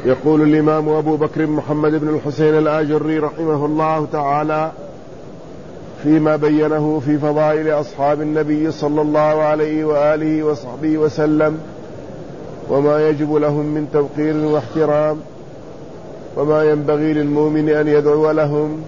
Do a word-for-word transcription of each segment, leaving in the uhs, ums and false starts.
يقول الإمام أبو بكر محمد بن الحسين الآجري رحمه الله تعالى فيما بينه في فضائل أصحاب النبي صلى الله عليه وآله وصحبه وسلم وما يجب لهم من توقير واحترام وما ينبغي للمؤمن أن يدعو لهم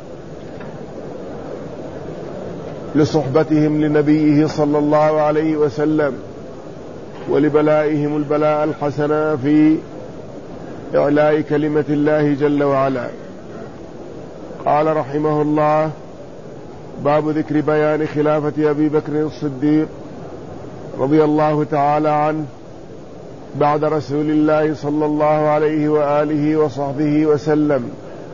لصحبتهم لنبيه صلى الله عليه وسلم ولبلائهم البلاء الحسن في إعلاء كلمة الله جل وعلا. قال رحمه الله: باب ذكر بيان خلافة أبي بكر الصديق رضي الله تعالى عنه بعد رسول الله صلى الله عليه وآله وصحبه وسلم.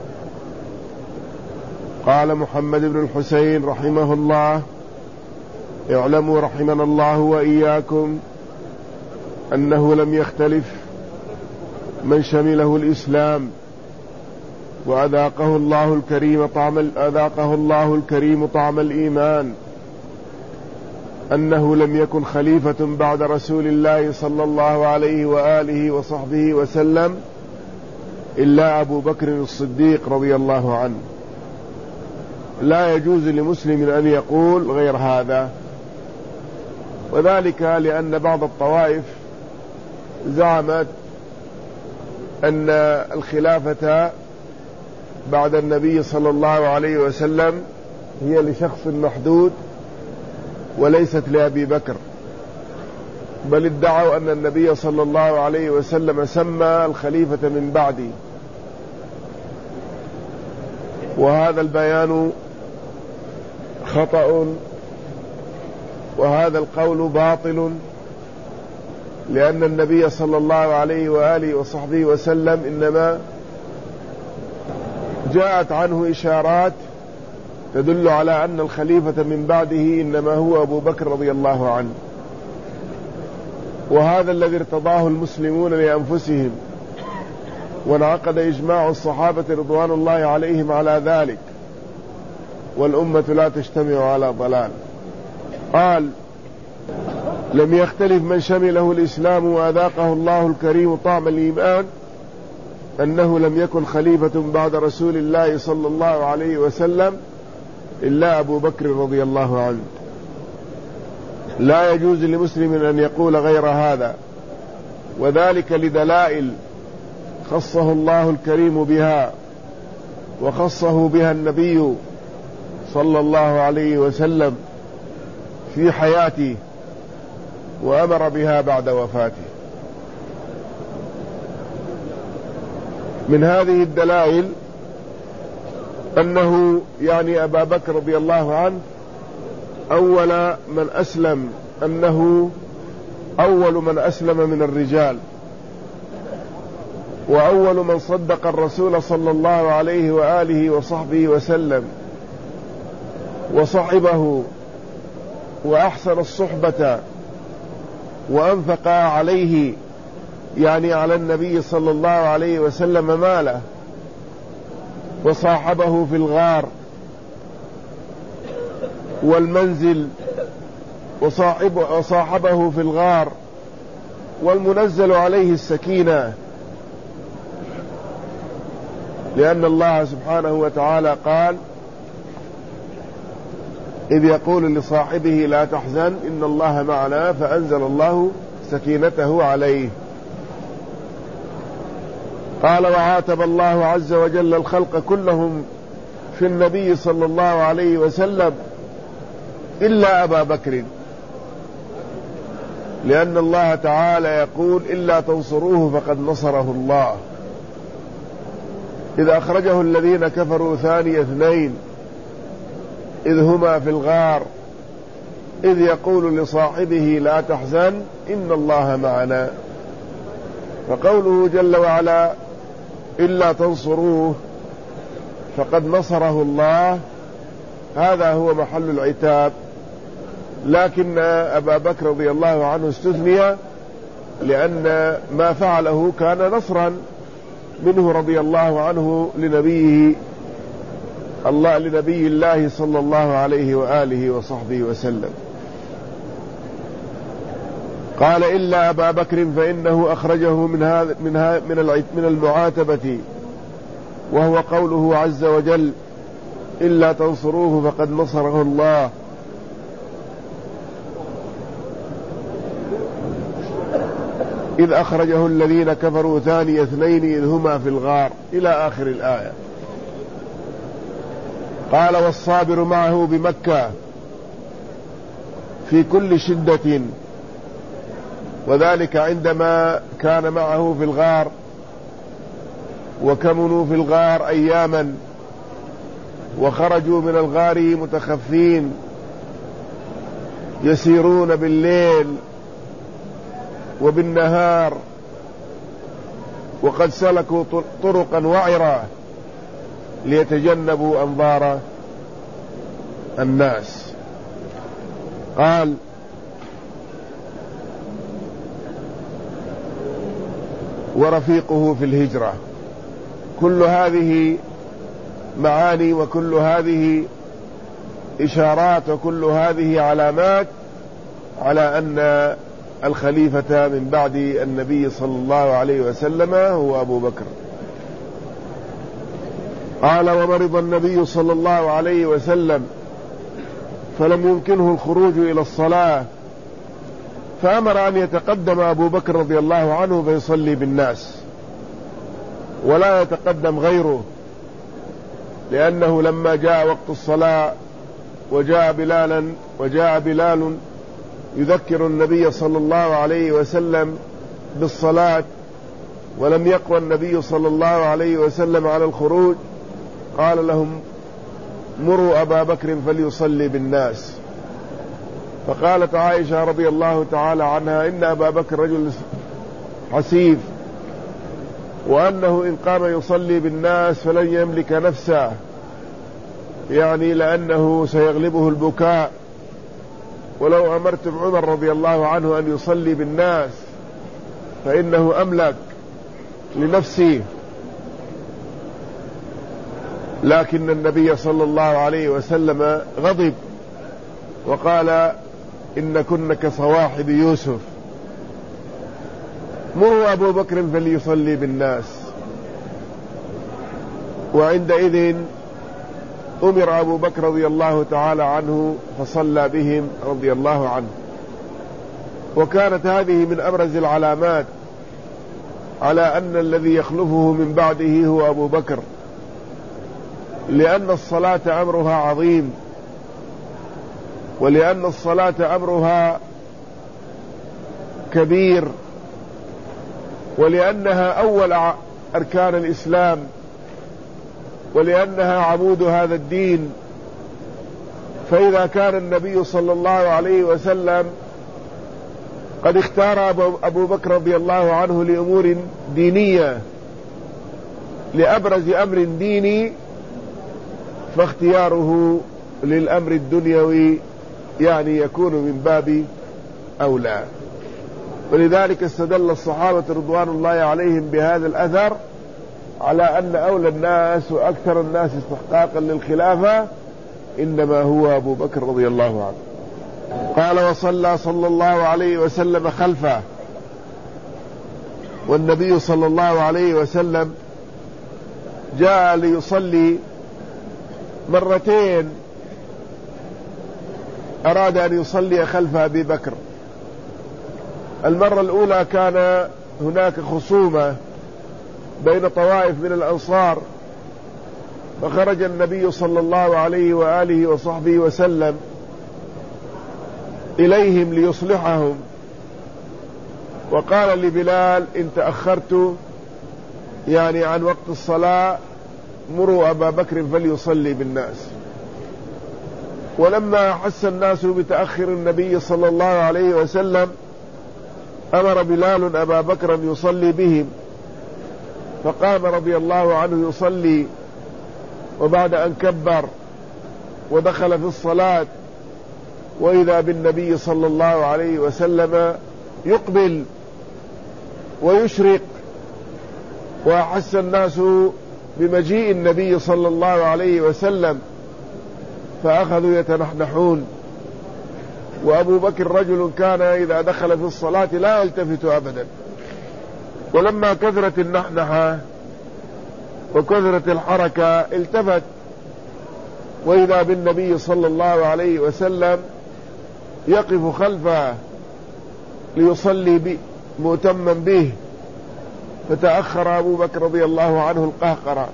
قال محمد بن الحسين رحمه الله: اعلموا رحمنا الله وإياكم أنه لم يختلف من شمله الإسلام وأذاقه الله الكريم طعم أذاقه الله الكريم طعم الإيمان أنه لم يكن خليفة بعد رسول الله صلى الله عليه وآله وصحبه وسلم إلا أبو بكر الصديق رضي الله عنه. لا يجوز لمسلم أن يقول غير هذا، وذلك لأن بعض الطوائف زعمت أن الخلافة بعد النبي صلى الله عليه وسلم هي لشخص محدود وليست لأبي بكر، بل ادعوا أن النبي صلى الله عليه وسلم سمى الخليفة من بعده، وهذا البيان خطأ وهذا القول باطل، لأن النبي صلى الله عليه وآله وصحبه وسلم إنما جاءت عنه إشارات تدل على أن الخليفة من بعده إنما هو أبو بكر رضي الله عنه، وهذا الذي ارتضاه المسلمون لأنفسهم، وانعقد إجماع الصحابة رضوان الله عليهم على ذلك، والأمة لا تجتمع على ضلال. قال: لم يختلف من شمله الإسلام وأذاقه الله الكريم طعم الإيمان أنه لم يكن خليفة بعد رسول الله صلى الله عليه وسلم إلا أبو بكر رضي الله عنه. لا يجوز لمسلم أن يقول غير هذا، وذلك لدلائل خصه الله الكريم بها، وخصه بها النبي صلى الله عليه وسلم في حياته، وأمر بها بعد وفاته. من هذه الدلائل أنه يعني أبا بكر رضي الله عنه أول من أسلم، أنه أول من أسلم من الرجال، وأول من صدق الرسول صلى الله عليه وآله وصحبه وسلم وصحبه وأحسن الصحبة وأنفق عليه، يعني على النبي صلى الله عليه وسلم ماله، وصاحبه في الغار والمنزل، وصاحبه في الغار والمنزل عليه السكينة، لأن الله سبحانه وتعالى قال: إذ يقول لصاحبه لا تحزن إن الله معنا فأنزل الله سكينته عليه. قال: وعاتب الله عز وجل الخلق كلهم في النبي صلى الله عليه وسلم إلا أبا بكر، لأن الله تعالى يقول: إلا تنصروه فقد نصره الله، إذ أخرجه الذين كفروا ثاني اثنين إذ هما في الغار إذ يقول لصاحبه لا تحزن إن الله معنا. فقوله جل وعلا: إلا تنصروه فقد نصره الله، هذا هو محل العتاب، لكن أبا بكر رضي الله عنه استثني، لأن ما فعله كان نصرا منه رضي الله عنه لنبيه الله لنبي الله صلى الله عليه وآله وصحبه وسلم. قال إلا أبا بكر فإنه أخرجه من هذا من هذا من المعاتبة، وهو قوله عز وجل إلا تنصروه فقد نصره الله. إذ أخرجه الذين كفروا ثاني اثنين إذ هما في الغار إلى آخر الآية. قال والصابر معه بمكة في كل شدة، وذلك عندما كان معه في الغار، وكمنوا في الغار أياما وخرجوا من الغار متخفين يسيرون بالليل وبالنهار، وقد سلكوا طرقا وعرة ليتجنبوا أنظار الناس. قال ورفيقه في الهجرة. كل هذه معاني وكل هذه إشارات وكل هذه علامات على أن الخليفة من بعد النبي صلى الله عليه وسلم هو أبو بكر. قال ومرض النبي صلى الله عليه وسلم فلم يمكنه الخروج إلى الصلاة، فأمر أن يتقدم أبو بكر رضي الله عنه فيصلي بالناس ولا يتقدم غيره، لأنه لما جاء وقت الصلاة وجاء بلالا وجاء بلال يذكر النبي صلى الله عليه وسلم بالصلاة ولم يقوى النبي صلى الله عليه وسلم على الخروج، قال لهم مروا أبا بكر فليصلي بالناس. فقالت عائشة رضي الله تعالى عنها إن أبا بكر رجل حسيف، وأنه إن قام يصلي بالناس فلن يملك نفسه، يعني لأنه سيغلبه البكاء، ولو أمرتم عمر رضي الله عنه أن يصلي بالناس فإنه أملك لنفسه. لكن النبي صلى الله عليه وسلم غضب وقال إن كن كصواحب يوسف، مروا أبو بكر فليصلي بالناس. وعندئذ أمر أبو بكر رضي الله تعالى عنه فصلى بهم رضي الله عنه. وكانت هذه من أبرز العلامات على أن الذي يخلفه من بعده هو أبو بكر، لأن الصلاة أمرها عظيم، ولأن الصلاة أمرها كبير، ولأنها أول أركان الإسلام، ولأنها عمود هذا الدين. فإذا كان النبي صلى الله عليه وسلم قد اختار أبو بكر رضي الله عنه لأمور دينية، لأبرز أمر ديني، فاختياره للأمر الدنيوي يعني يكون من باب أولى. ولذلك استدل الصحابة رضوان الله عليهم بهذا الأثر على أن أولى الناس وأكثر الناس استحقاقا للخلافة إنما هو أبو بكر رضي الله عنه. قال وصلى صلى الله عليه وسلم خلفه، والنبي صلى الله عليه وسلم جاء ليصلي مرتين، أراد أن يصلي خلف أبي بكر. المرة الأولى كان هناك خصومة بين طوائف من الأنصار، فخرج النبي صلى الله عليه وآله وصحبه وسلم إليهم ليصلحهم، وقال لبلال إن تأخرت يعني عن وقت الصلاة مروا أبا بكر فليصلي بالناس. ولما حس الناس بتأخر النبي صلى الله عليه وسلم أمر بلال أبا بكر أن يصلي بهم، فقام رضي الله عنه يصلي، وبعد أن كبر ودخل في الصلاة وإذا بالنبي صلى الله عليه وسلم يقبل ويشرق، وأحس الناس بمجيء النبي صلى الله عليه وسلم فأخذوا يتنحنحون وأبو بكر رجل كان إذا دخل في الصلاة لا يلتفت أبدا. ولما كثرت النحنحة وكثرت الحركة التفت، وإذا بالنبي صلى الله عليه وسلم يقف خلفه ليصلي به مؤتما به، فتأخر أبو بكر رضي الله عنه القهقرة،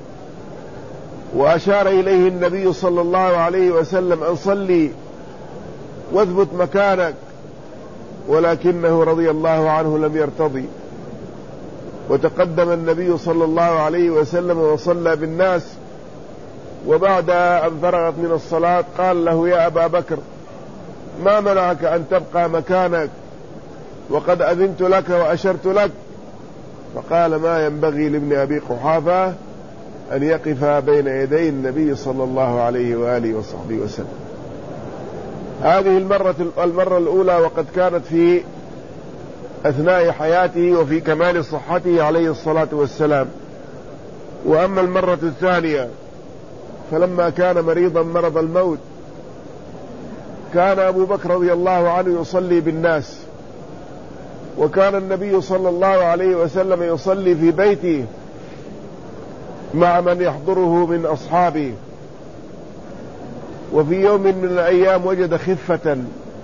وأشار إليه النبي صلى الله عليه وسلم أن صلي واثبت مكانك، ولكنه رضي الله عنه لم يرتضي، وتقدم النبي صلى الله عليه وسلم وصلى بالناس. وبعد أن فرغت من الصلاة قال له: يا أبا بكر، ما منعك أن تبقى مكانك وقد أذنت لك وأشرت لك؟ فقال: ما ينبغي لابن أبي قحافة أن يقف بين يدي النبي صلى الله عليه وآله وصحبه وسلم. هذه المرة, المرة الأولى، وقد كانت في أثناء حياته وفي كمال صحته عليه الصلاة والسلام. وأما المرة الثانية فلما كان مريضا مرض الموت كان أبو بكر رضي الله عنه يصلي بالناس، وكان النبي صلى الله عليه وسلم يصلي في بيته مع من يحضره من أصحابه. وفي يوم من الأيام وجد خفة،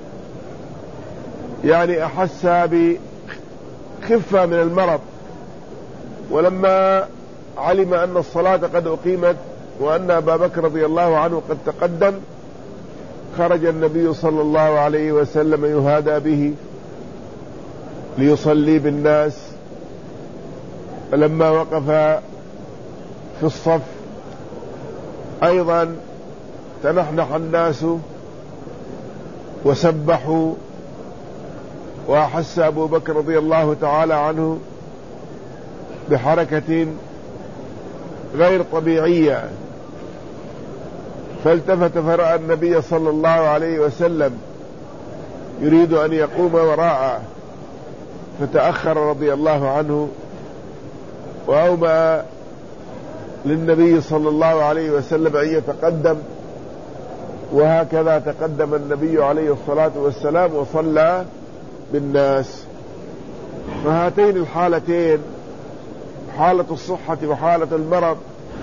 يعني أحس بخفة من المرض، ولما علم أن الصلاة قد أقيمت وأن أبا بكر رضي الله عنه قد تقدم خرج النبي صلى الله عليه وسلم يهادى به ليصلي بالناس. فلما وقف في الصف أيضا تنحنح الناس وسبحوا، وأحس أبو بكر رضي الله تعالى عنه بحركة غير طبيعية، فالتفت فرأى النبي صلى الله عليه وسلم يريد أن يقوم وراءه، فتأخر رضي الله عنه وأومأ للنبي صلى الله عليه وسلم أن يتقدم، وهكذا تقدم النبي عليه الصلاة والسلام وصلى بالناس. فهاتين الحالتين، حالة الصحة وحالة المرض،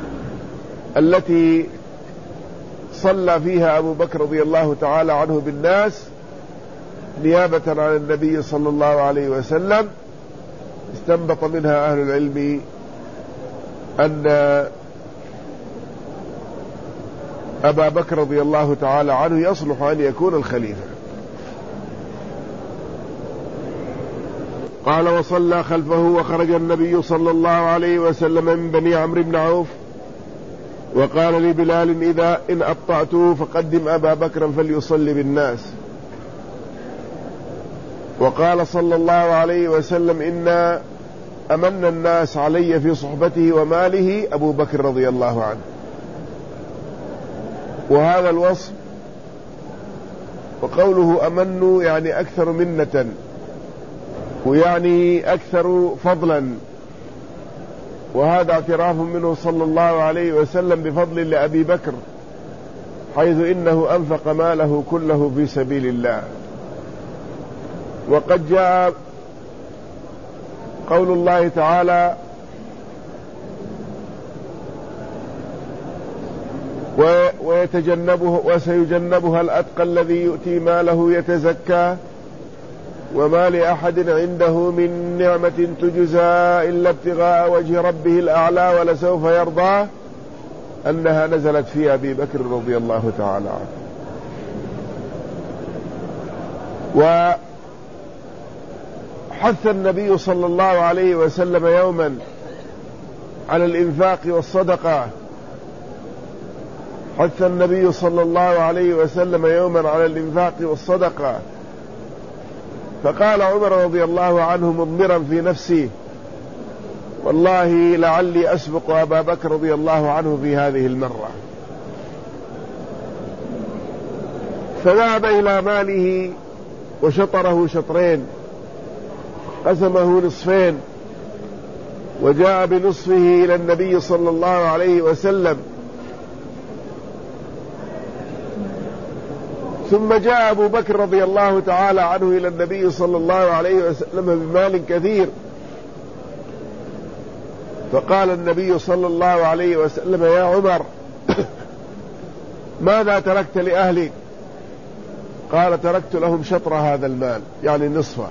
التي صلى فيها أبو بكر رضي الله تعالى عنه بالناس نيابة عن النبي صلى الله عليه وسلم، استنبط منها أهل العلم أن أبا بكر رضي الله تعالى عنه يصلح أن يكون الخليفة. قال: وصلى خلفه، وخرج النبي صلى الله عليه وسلم من بني عمرو بن عوف، وقال لبلال: إذا إن أبطأته فقدم أبا بكر فليصلي بالناس. وقال صلى الله عليه وسلم: إن أمن الناس علي في صحبته وماله أبو بكر رضي الله عنه. وهذا الوصف، وقوله أمن يعني أكثر منة، ويعني أكثر فضلا، وهذا اعتراف منه صلى الله عليه وسلم بفضل لأبي بكر، حيث إنه أنفق ماله كله في سبيل الله. وقد جاء قول الله تعالى: ويتجنبه وسيجنبها الأتقى الذي يؤتي ماله يتزكى وما لأحد عنده من نعمة تجزى إلا ابتغاء وجه ربه الأعلى ولسوف يرضى، أنها نزلت في أبي بكر رضي الله تعالى عنه. وحث النبي صلى الله عليه وسلم يوما على الإنفاق والصدقة، حث النبي صلى الله عليه وسلم يوما على الإنفاق والصدقة، فقال عمر رضي الله عنه مضمرا في نفسه: والله لعلي أسبق أبا بكر رضي الله عنه في هذه المرة. فذهب إلى ماله وشطره شطرين، قسمه نصفين، وجاء بنصفه إلى النبي صلى الله عليه وسلم، ثم جاء أبو بكر رضي الله تعالى عنه إلى النبي صلى الله عليه وسلم بمال كثير، فقال النبي صلى الله عليه وسلم: يا عمر، ماذا تركت لأهلك؟ قال: تركت لهم شطر هذا المال، يعني نصفه.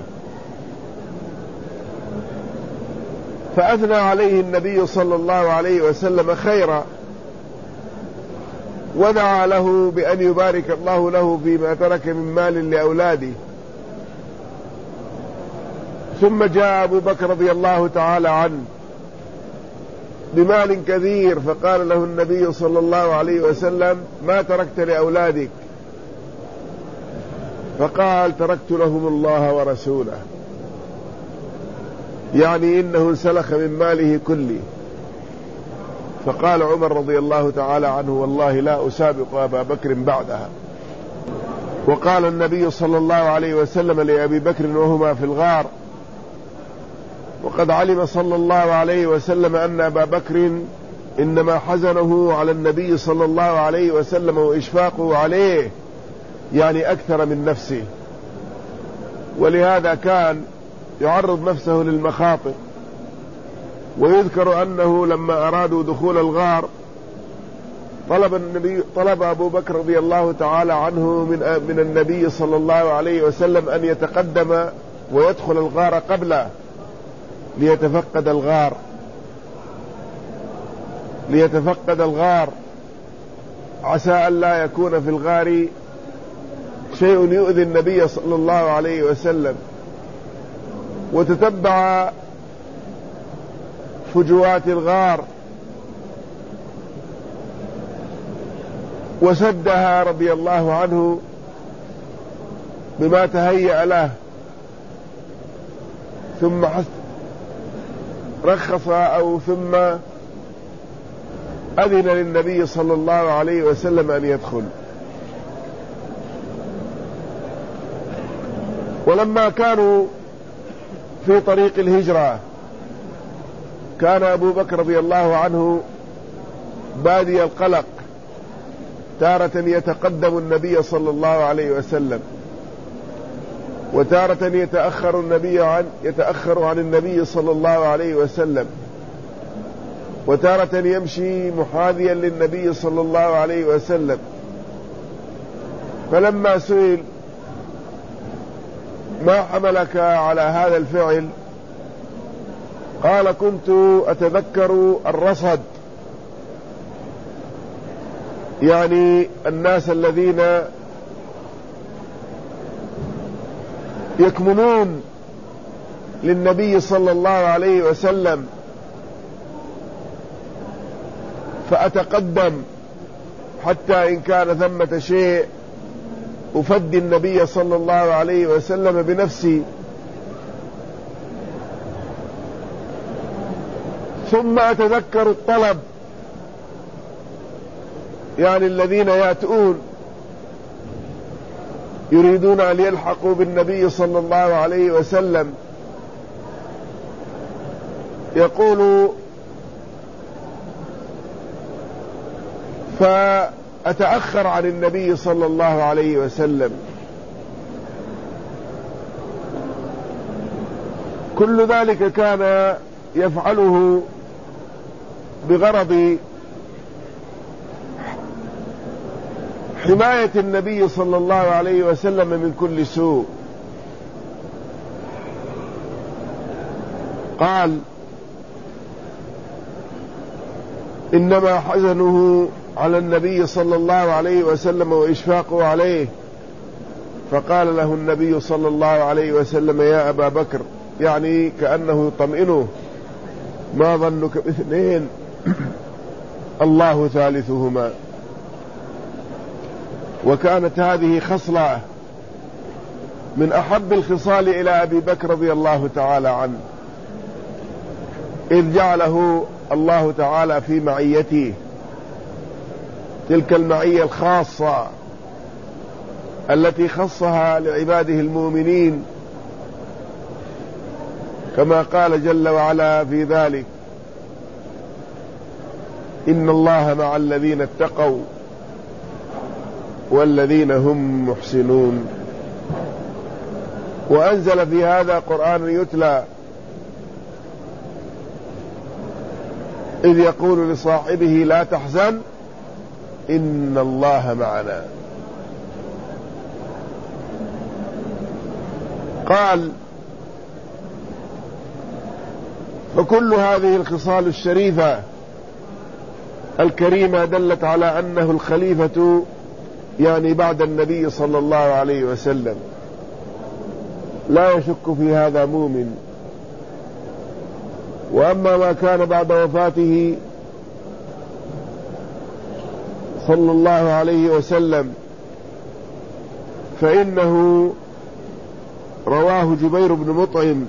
فأثنى عليه النبي صلى الله عليه وسلم خيرا، ودعا له بأن يبارك الله له فيما ترك من مال لأولاده. ثم جاء أبو بكر رضي الله تعالى عنه بمال كثير، فقال له النبي صلى الله عليه وسلم: ما تركت لأولادك؟ فقال: تركت لهم الله ورسوله، يعني إنه انسلخ من ماله كله. فقال عمر رضي الله تعالى عنه: والله لا أسابق أبا بكر بعدها. وقال النبي صلى الله عليه وسلم لأبي بكر وهما في الغار، وقد علم صلى الله عليه وسلم أن أبا بكر إنما حزنه على النبي صلى الله عليه وسلم وإشفاقه عليه، يعني أكثر من نفسه، ولهذا كان يعرض نفسه للمخاطر. ويذكر أنه لما أرادوا دخول الغار طلب النبي طلب أبو بكر رضي الله تعالى عنه من من النبي صلى الله عليه وسلم أن يتقدم ويدخل الغار قبله ليتفقد الغار ليتفقد الغار عسى أن لا يكون في الغار شيء يؤذي النبي صلى الله عليه وسلم. وتتبع فجوات الغار وسدها رضي الله عنه بما تهيأ له، ثم رخص أو ثم أذن للنبي صلى الله عليه وسلم أن يدخل. ولما كانوا في طريق الهجرة كان أبو بكر رضي الله عنه بادي القلق، تارة يتقدم النبي صلى الله عليه وسلم، وتارة يتأخر النبي عن يتأخر عن النبي صلى الله عليه وسلم، وتارة يمشي محاذيا للنبي صلى الله عليه وسلم. فلما سئل: ما حملك على هذا الفعل؟ قال: كنت أتذكر الرصد، يعني الناس الذين يكمنون للنبي صلى الله عليه وسلم، فأتقدم حتى إن كان ثمة شيء أفدي النبي صلى الله عليه وسلم بنفسي. ثم أتذكر الطلب، يعني الذين يأتون يريدون أن يلحقوا بالنبي صلى الله عليه وسلم، يقول: فأتأخر عن النبي صلى الله عليه وسلم. كل ذلك كان يفعله بغرض حماية النبي صلى الله عليه وسلم من كل سوء. قال: إنما حزنه على النبي صلى الله عليه وسلم وإشفاقه عليه. فقال له النبي صلى الله عليه وسلم: يا أبا بكر، يعني كأنه يطمئنه: ما ظنك باثنين الله ثالثهما. وكانت هذه خصلة من أحب الخصال إلى أبي بكر رضي الله تعالى عنه، إذ جعله الله تعالى في معيته، تلك المعية الخاصة التي خصها لعباده المؤمنين، كما قال جل وعلا في ذلك: إن الله مع الذين اتقوا والذين هم محسنون. وأنزل في هذا قرآن يتلى إذ يقول لصاحبه لا تحزن إن الله معنا. قال فكل هذه الخصال الشريفة الكريمة دلت على أنه الخليفة يعني بعد النبي صلى الله عليه وسلم، لا يشك في هذا مؤمن. وأما ما كان بعد وفاته صلى الله عليه وسلم فإنه رواه جبير بن مطعم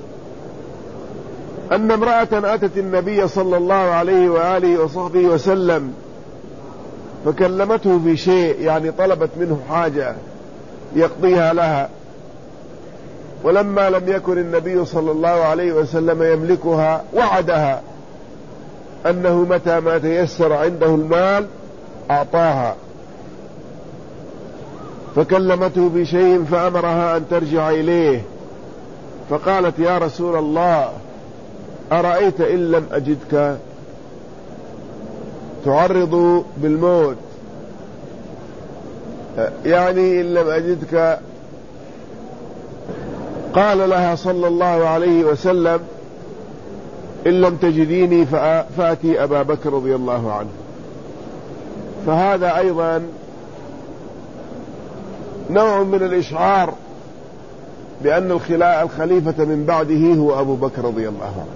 أن امرأة أتت النبي صلى الله عليه وآله وصحبه وسلم فكلمته في شيء، يعني طلبت منه حاجة يقضيها لها، ولما لم يكن النبي صلى الله عليه وسلم يملكها وعدها أنه متى ما تيسر عنده المال أعطاها، فكلمته بشيء فأمرها أن ترجع إليه، فقالت يا رسول الله أرأيت إن لم أجدك تعرض بالموت، يعني إن لم أجدك. قال لها صلى الله عليه وسلم إن لم تجديني فأتي أبا بكر رضي الله عنه. فهذا أيضا نوع من الإشعار بأن الخليفة من بعده هو أبو بكر رضي الله عنه.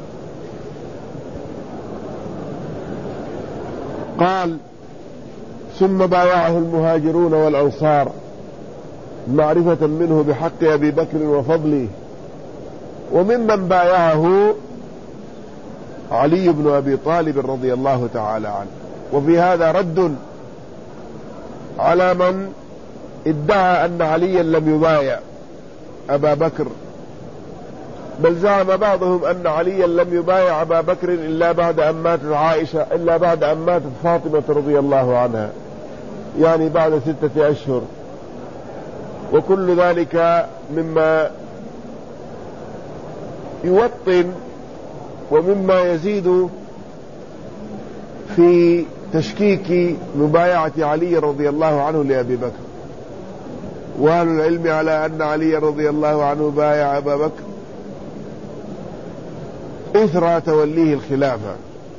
قال ثم بايعه المهاجرون والأنصار معرفة منه بحق أبي بكر وفضله، وممن بايعه علي بن أبي طالب رضي الله تعالى عنه. وفي هذا رد على من ادعى أن عليا لم يبايع أبا بكر، بل زعم بعضهم أن عليا لم يبايع أبا بكر إلا بعد أن ماتت عائشة إلا بعد أن ماتت فاطمة رضي الله عنها، يعني بعد ستة أشهر. وكل ذلك مما يوطن ومما يزيد في تشكيك مبايعة علي رضي الله عنه لأبي بكر. وأهل العلم على أن علي رضي الله عنه بايع أبا بكر إثر توليه الخلافة،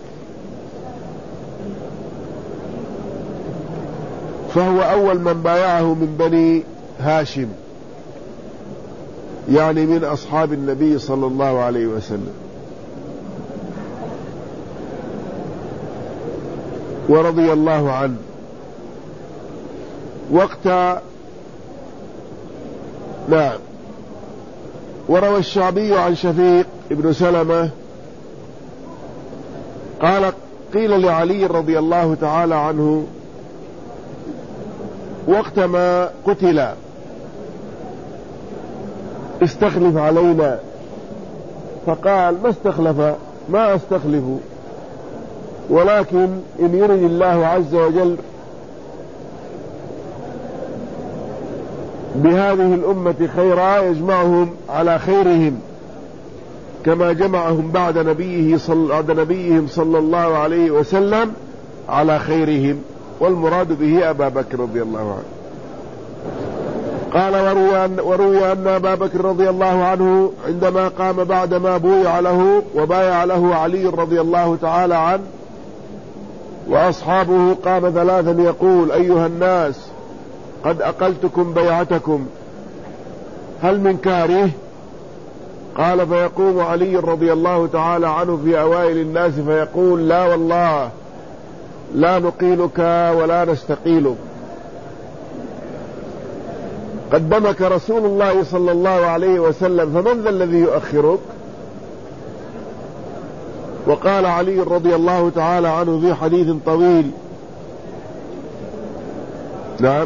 فهو أول من بايعه من بني هاشم، يعني من أصحاب النبي صلى الله عليه وسلم، ورضي الله عنه. وقت نعم. وروى الشعبي عن شفيق ابن سلمة قال قيل لعلي رضي الله تعالى عنه وقت ما قتل استخلف علينا، فقال ما استخلف ما استخلف، ولكن إن يرد الله عز وجل بهذه الأمة خيرا يجمعهم على خيرهم كما جمعهم بعد نبيه صل... بعد نبيهم صلى الله عليه وسلم على خيرهم، والمراد به أبا بكر رضي الله عنه. قال وروي أن, وروي أن أبا بكر رضي الله عنه عندما قام بعدما بويع له وبايع له علي رضي الله تعالى عنه وأصحابه قام ثلاثا يقول أيها الناس قد أقلتكم بيعتكم هل من كاره؟ قال فيقوم علي رضي الله تعالى عنه في أوائل الناس فيقول لا والله لا نقيلك ولا نستقيلك، قدمك رسول الله صلى الله عليه وسلم فمن ذا الذي يؤخرك؟ وقال علي رضي الله تعالى عنه في حديث طويل نعم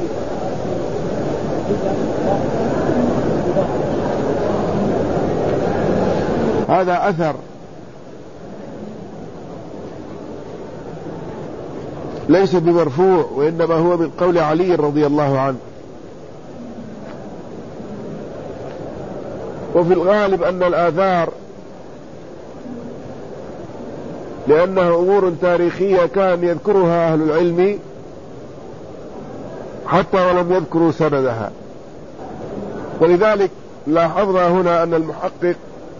هذا أثر ليس بمرفوع، وإنما هو من قول علي رضي الله عنه. وفي الغالب أن الآثار لأنها أمور تاريخية كان يذكرها أهل العلم حتى ولم يذكروا سندها، ولذلك لاحظنا هنا أن المحقق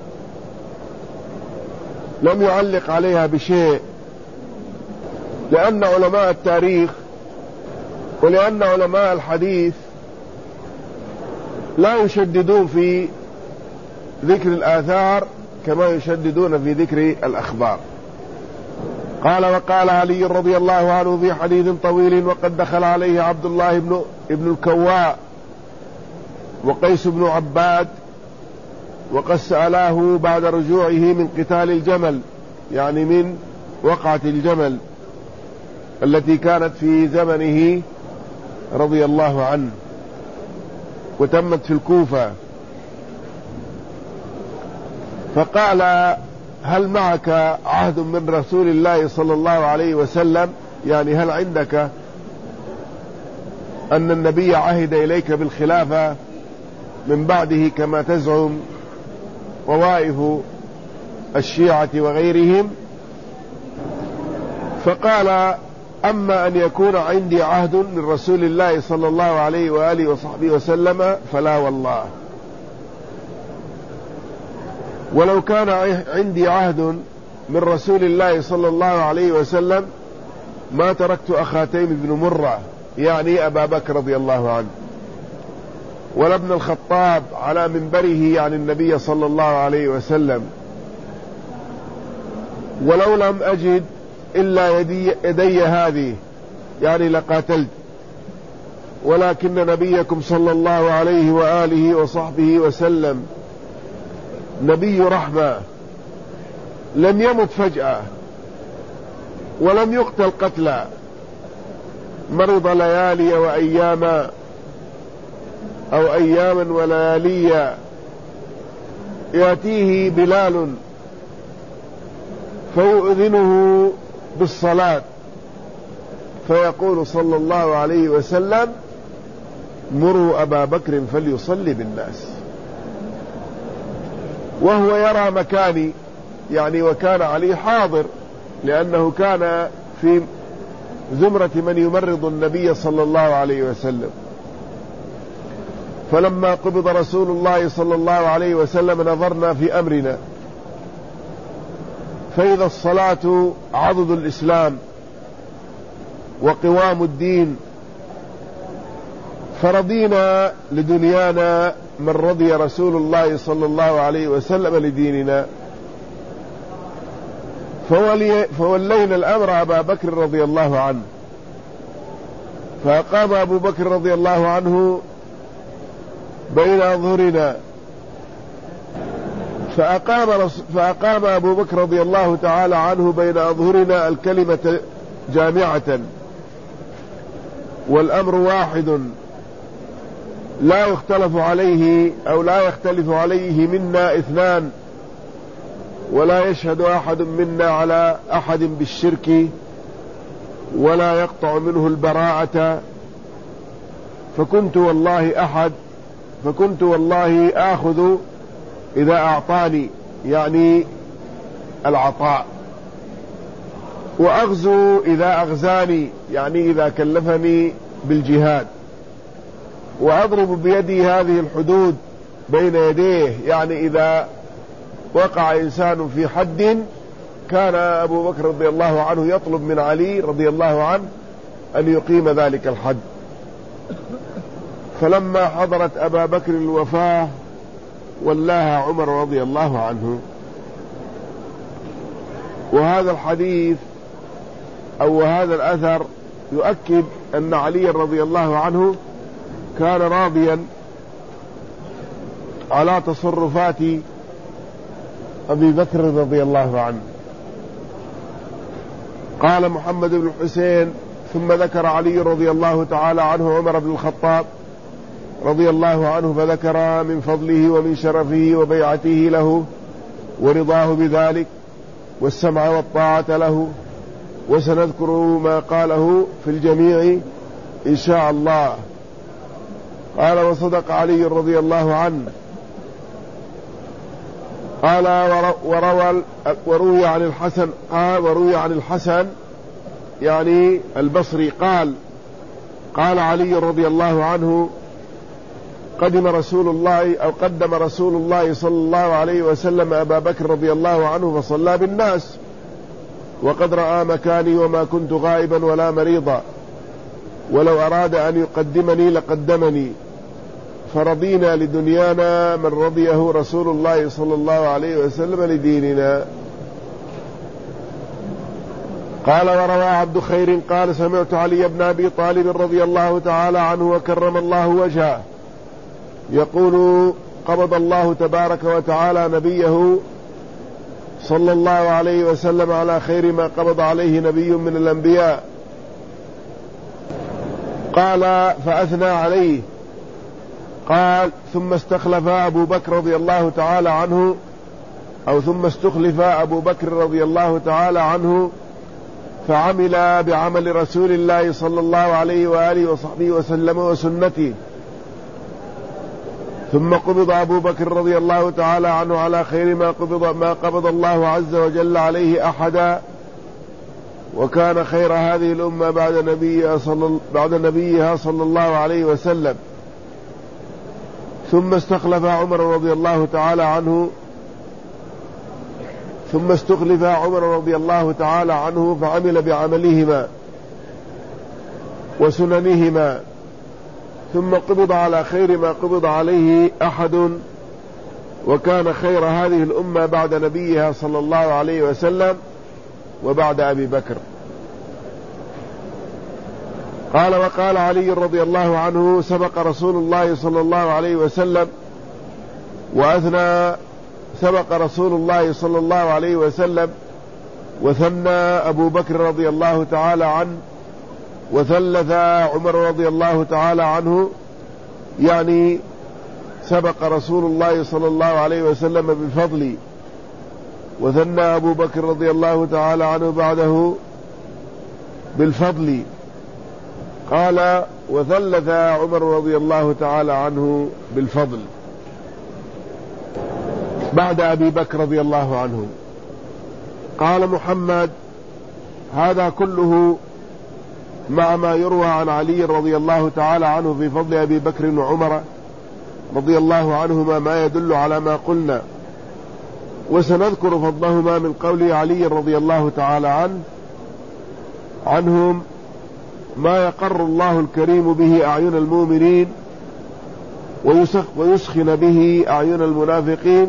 لم يعلق عليها بشيء، لأن علماء التاريخ ولأن علماء الحديث لا يشددون في ذكر الآثار كما يشددون في ذكر الأخبار. قال: وقال علي رضي الله عنه في حديث طويل: وقد دخل عليه عبد الله بن ابن الكواء وقيس بن عباد وقد سألاه بعد رجوعه من قتال الجمل، يعني من وقعة الجمل التي كانت في زمنه رضي الله عنه وتمت في الكوفة، فقال: هل معك عهد من رسول الله صلى الله عليه وسلم؟ يعني هل عندك أن النبي عهد إليك بالخلافة من بعده كما تزعم طوائف الشيعة وغيرهم؟ فقال: أما أن يكون عندي عهد من رسول الله صلى الله عليه وآله وصحبه وسلم فلا والله، ولو كان عندي عهد من رسول الله صلى الله عليه وسلم ما تركت أخا تيم بن مرة، يعني أبا بكر رضي الله عنه، ولا ابن الخطاب على منبره عن النبي صلى الله عليه وسلم، ولو لم أجد إلا يدي, يدي هذه، يعني لقاتلت، ولكن نبيكم صلى الله عليه وآله وصحبه وسلم نبي رحمة، لم يمت فجأة ولم يقتل قتلا، مرض ليالي وأياما أو أياما ولياليا، يأتيه بلال فيؤذنه بالصلاة فيقول صلى الله عليه وسلم: مروا أبا بكر فليصلي بالناس، وهو يرى مكاني، يعني وكان علي حاضر لأنه كان في زمرة من يمرض النبي صلى الله عليه وسلم. فلما قبض رسول الله صلى الله عليه وسلم نظرنا في أمرنا فإذا الصلاة عضد الإسلام وقوام الدين، فرضينا لدنيانا من رضي رسول الله صلى الله عليه وسلم لديننا، فولي فولينا الأمر أبا بكر رضي الله عنه، فأقام أبو بكر رضي الله عنه بين أظهرنا، فأقام, فأقام أبو بكر رضي الله تعالى عنه بين أظهرنا الكلمة جامعة، والأمر واحد لا يختلف عليه أو لا يختلف عليه منا اثنان، ولا يشهد أحد منا على أحد بالشرك ولا يقطع منه البراءة، فكنت والله أحد فكنت والله آخذ إذا أعطاني، يعني العطاء، وأغزو إذا أغزاني، يعني إذا كلفني بالجهاد، وأضرب بيدي هذه الحدود بين يديه، يعني إذا وقع إنسان في حد كان أبو بكر رضي الله عنه يطلب من علي رضي الله عنه أن يقيم ذلك الحد. فلما حضرت أبا بكر الوفاة ولاها عمر رضي الله عنه. وهذا الحديث أو هذا الأثر يؤكد أن علي رضي الله عنه كان راضيا على تصرفات أبي بكر رضي الله عنه. قال محمد بن الحسين: ثم ذكر علي رضي الله تعالى عنه عمر بن الخطاب رضي الله عنه، فذكر من فضله ومن شرفه وبيعته له ورضاه بذلك والسمع والطاعة له، وسنذكر ما قاله في الجميع إن شاء الله. قال: وصدق علي رضي الله عنه. قال: وروى وروي عن الحسن قال وروي عن الحسن يعني البصري قال: قال علي رضي الله عنه: قدم رسول الله أو قدم رسول الله صلى الله عليه وسلم أبا بكر رضي الله عنه فصلى بالناس، وقد رأى مكاني وما كنت غائبا ولا مريضا، ولو أراد أن يقدمني لقدمني، فرضينا لدنيانا من رضيه رسول الله صلى الله عليه وسلم لديننا. قال: وروى عبد خير قال: سمعت علي بن أبي طالب رضي الله تعالى عنه وكرم الله وجهه يقول: قبض الله تبارك وتعالى نبيه صلى الله عليه وسلم على خير ما قبض عليه نبي من الأنبياء. قال: فأثنى عليه. قال: ثم استخلف أبو بكر رضي الله تعالى عنه أو ثم استخلف أبو بكر رضي الله تعالى عنه فعمل بعمل رسول الله صلى الله عليه وآله وصحبه وسلم وسنته. ثم قبض أبو بكر رضي الله تعالى عنه على خير ما قبض, ما قبض الله عز وجل عليه أحدا، وكان خير هذه الأمة بعد نبيها صلى, بعد نبيها صلى الله عليه وسلم. ثم استخلف عمر رضي الله تعالى عنه ثم استخلف عمر رضي الله تعالى عنه فعمل بعملهما وسننهما. ثم قبض على خير ما قبض عليه أحد، وكان خير هذه الأمة بعد نبيها صلى الله عليه وسلم وبعد أبي بكر. قال: وقال علي رضي الله عنه: سبق رسول الله صلى الله عليه وسلم وأثنى سبق رسول الله صلى الله عليه وسلم وثنى أبو بكر رضي الله تعالى عنه وثلث عمر رضي الله تعالى عنه، يعني سبق رسول الله صلى الله عليه وسلم بالفضل، وثنى أبو بكر رضي الله تعالى عنه بعده بالفضل. قال: وثلث عمر رضي الله تعالى عنه بالفضل بعد أبي بكر رضي الله عنه. قال محمد: هذا كله مع ما يروى عن علي رضي الله تعالى عنه في فضل أبي بكر وعمر رضي الله عنهما ما يدل على ما قلنا، وسنذكر فضلهما من قول علي رضي الله تعالى عنه عنهم ما يقر الله الكريم به أعين المؤمنين ويسخن به أعين المنافقين،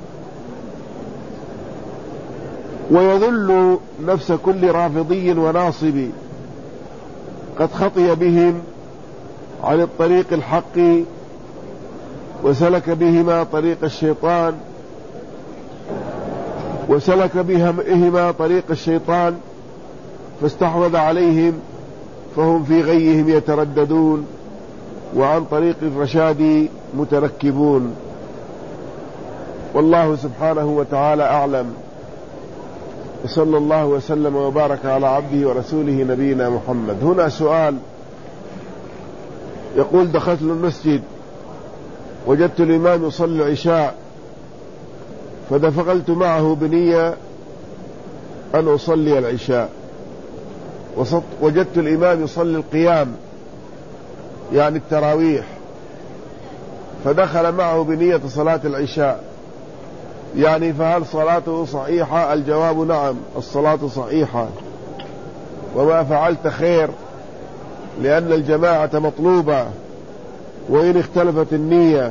ويذل نفس كل رافضي وناصب قد خطي بهم عن الطريق الحق وسلك بهما طريق الشيطان وسلك بهما طريق الشيطان فاستحوذ عليهم فهم في غيهم يترددون وعن طريق الرشاد متركبون. والله سبحانه وتعالى أعلم، وصلى الله وسلم وبارك على عبده ورسوله نبينا محمد. هنا سؤال يقول: دخلت المسجد وجدت الإمام يصلي العشاء فدخلت معه بنية أن أصلي العشاء، وجدت الإمام يصلي القيام يعني التراويح فدخل معه بنية صلاة العشاء، يعني فهل صلاته صحيحة؟ الجواب: نعم، الصلاة صحيحة، وما فعلت خير، لأن الجماعة مطلوبة وإن اختلفت النية.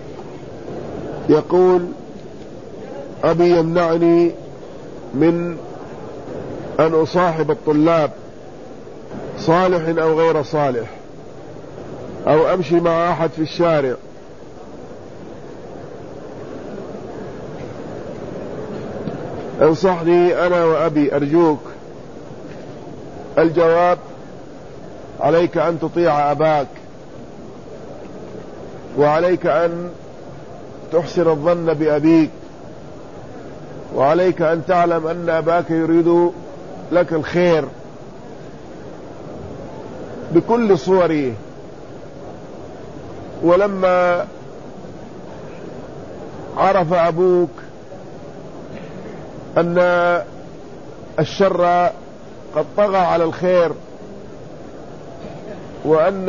يقول: أبي يمنعني من أن أصاحب الطلاب، صالح أو غير صالح، أو أمشي مع أحد في الشارع، انصحني أنا وأبي أرجوك. الجواب: عليك أن تطيع أباك، وعليك أن تحسن الظن بأبيك، وعليك أن تعلم أن أباك يريد لك الخير بكل صوره، ولما عرف أبوك أن الشر قد طغى على الخير، وأن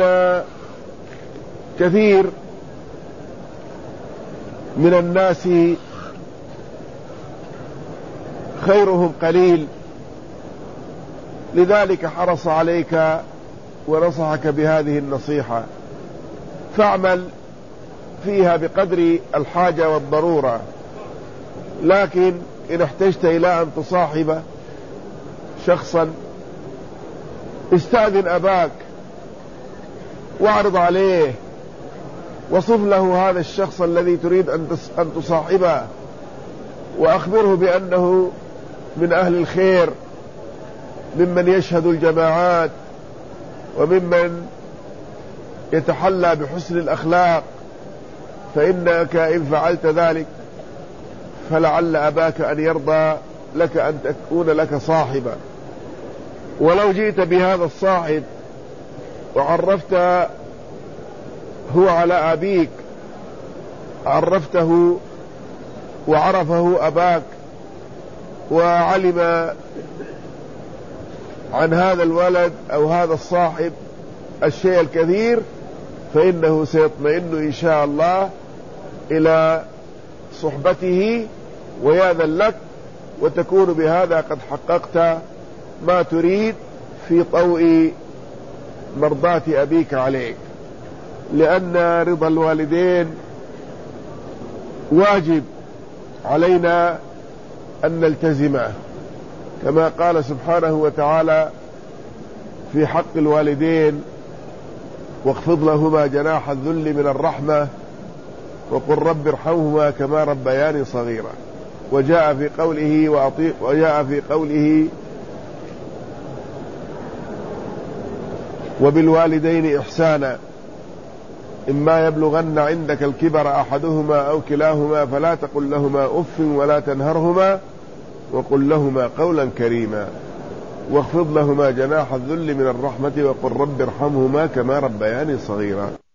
كثير من الناس خيرهم قليل، لذلك حرص عليك ونصحك بهذه النصيحة، فاعمل فيها بقدر الحاجة والضرورة. لكن إن احتجت إلى أن تصاحب شخصا استأذن أباك واعرض عليه، وصف له هذا الشخص الذي تريد أن تصاحبه، وأخبره بأنه من أهل الخير، ممن يشهد الجماعات، وممن يتحلى بحسن الأخلاق، فإنك إن فعلت ذلك فلعل أباك أن يرضى لك أن تكون لك صاحبا. ولو جئت بهذا الصاحب وعرفت هو على أبيك، عرفته وعرفه أباك، وعلم عن هذا الولد أو هذا الصاحب الشيء الكثير، فإنه سيطمئن إن شاء الله إلى صحبته ويأذن لك، وتكون بهذا قد حققت ما تريد في طوء مرضاة أبيك عليك، لأن رضا الوالدين واجب علينا أن نلتزمه، كما قال سبحانه وتعالى في حق الوالدين: واخفض لهما جناح الذل من الرحمة وقل رب ارحمهما كما ربياني صغيرا. وجاء في قوله وأطيع وجاء في قوله وبالوالدين إحسانا إما يبلغن عندك الكبر أحدهما أو كلاهما فلا تقل لهما أف ولا تنهرهما وقل لهما قولا كريما واخفض لهما جناح الذل من الرحمة وقل رب ارحمهما كما ربياني صغيرا.